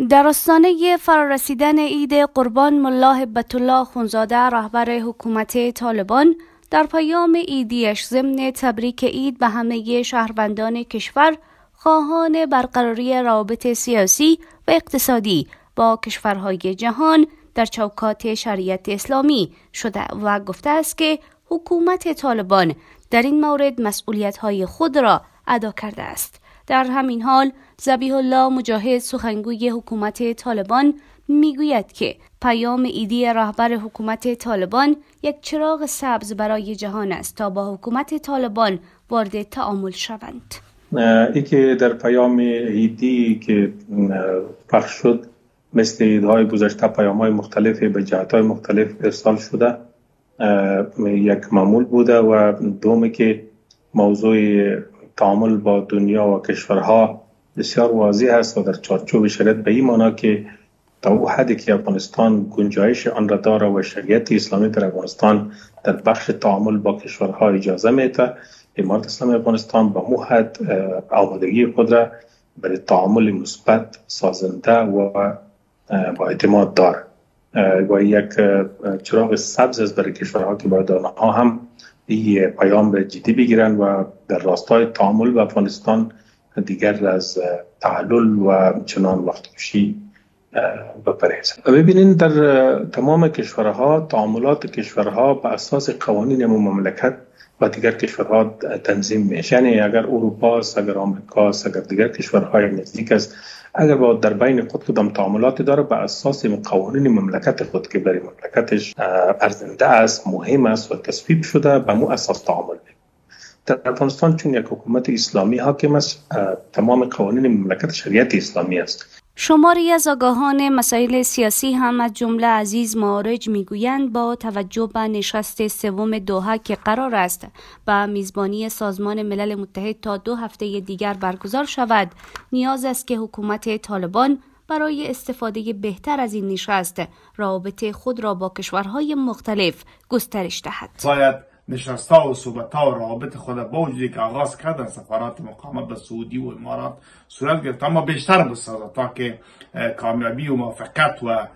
در آستانه فرارسیدن عید قربان، ملا هبت الله اخوندزاده رهبر حکومت طالبان در پیام عیدیش ضمن تبریک عید به همه شهروندان کشور خواهان برقراری روابط سیاسی و اقتصادی با کشورهای جهان در چوکات شریعت اسلامی شده و گفته است که حکومت طالبان در این مورد مسئولیت‌های خود را ادا کرده است. در همین حال ذبیح الله مجاهد سخنگوی حکومت طالبان میگوید که پیام عیدی رهبر حکومت طالبان یک چراغ سبز برای جهان است تا با حکومت طالبان وارد تعامل شوند. ای که در پیام عیدی که پخش شد مثل عیدهای گذشته پیام‌های مختلفی به جهت‌های مختلف ارسال شده یک معمول بوده و دومی که موضوع تعامل با دنیا و کشورها بسیار واضح است و در چارچوب شریعت به این معنا که تا او حدی که افغانستان گنجایش آن را داره و شریعت اسلامی در افغانستان در بخش تعامل با کشورها اجازه میده، امارت اسلامی افغانستان با مو حد آمادگی خود را برای تعامل مثبت، سازنده و با اعتماد داره و یک چراغ سبز است برای کشورها که باید آنها هم این پیام را جدی بگیرن و در راستای تعامل با افغانستان دیگر از تعلل و چنان وقت کشی بپرهیزند. ببینین در تمام کشورها تعاملات کشورها به اساس قوانین مملکت و دیگر کشورها تنظیم میشه. یعنی اگر اروپا است، اگر آمریکا است، اگر دیگر کشورهای نزدیک است، اگر با در بین خود کدام تعاملاتی داره به اساس قوانین مملکت خود که برای مملکتش ارزنده است، مهم است و تصویب شده، به مو اساس تعامل میکنه. در افغانستان چون یک حکومت اسلامی حاکم است، تمام قوانین مملکت شریعت اسلامی است. شماری از آگاهان مسائل سیاسی هم از جمله عزیز معارج میگویند با توجه به نشست سوم دوحه که قرار است به میزبانی سازمان ملل متحد تا 2 هفته دیگر برگزار شود، نیاز است که حکومت طالبان برای استفاده بهتر از این نشست روابط خود را با کشورهای مختلف گسترش دهد. باید نشست‌ها و صحبت‌ها و روابط خود با وجودی که آغاز کردن سفارات مقامات به سعودی و امارات صورت گرفت، اما بیشتر بسازد تا که کامیابی و موفقیت و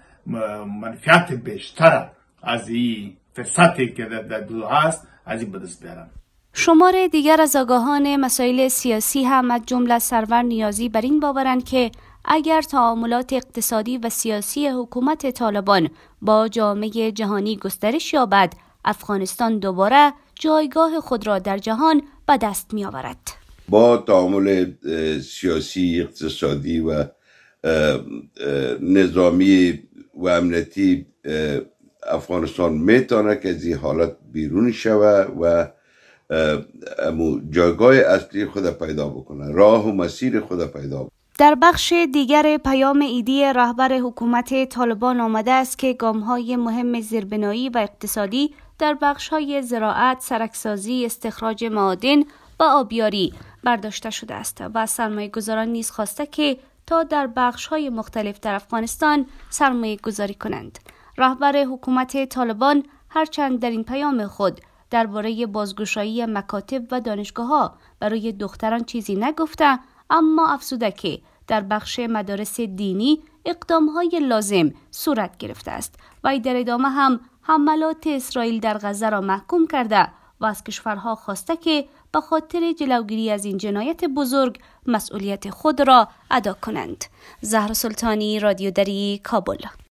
منفعت بیشتر از این فرصتی که در دوحه است از این به دست بیارن. شمار دیگر از آگاهان مسائل سیاسی هم از جمله سرور نیازی بر این باورند که اگر تعاملات اقتصادی و سیاسی حکومت طالبان با جامعه جهانی گسترش یابد، افغانستان دوباره جایگاه خود را در جهان به دست می آورد. با تعامل سیاسی، اقتصادی و نظامی و امنیتی افغانستان میتونه که از این حالت بیرون شوه و جایگاه اصلی خود پیدا بکنه، راه و مسیر خود پیدا بکنه. در بخش دیگر پیام عیدی رهبر حکومت طالبان آمده است که گام‌های مهم زیربنایی و اقتصادی در بخش‌های زراعت، سرکسازی، استخراج معادن و آبیاری برداشته شده است و سرمایه‌گذاران نیز خواسته که تا در بخش‌های مختلف در افغانستان سرمایه‌گذاری کنند. رهبر حکومت طالبان هرچند در این پیام خود درباره بازگشایی مکاتب و دانشگاه‌ها برای دختران چیزی نگفته، اما افزوده که در بخش مدارس دینی اقدام‌های لازم صورت گرفته است و در ادامه هم حملات اسرائیل در غزه را محکوم کرده و از کشورها خواسته که به خاطر جلوگیری از این جنایت بزرگ مسئولیت خود را ادا کنند. زهرا سلطانی، رادیو دری، کابل.